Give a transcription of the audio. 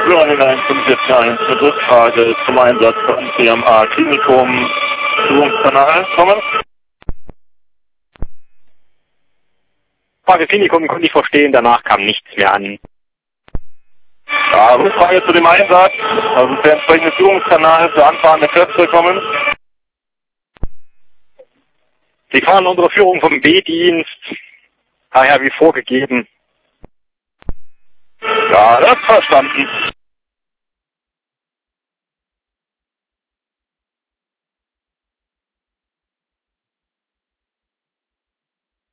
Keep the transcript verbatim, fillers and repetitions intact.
Führung eins fünf vier eins mit Rückfrage zum Einsatz von C M A Klinikum Führungskanal. Kommen. Frage Klinikum konnte ich verstehen, danach kam nichts mehr an. Ja, Rückfrage zu dem Einsatz, also der entsprechende Führungskanal für anfahrende Kräfte kommen. Sie fahren unsere Führung vom B-Dienst, daher wie vorgegeben. Ja, das verstanden.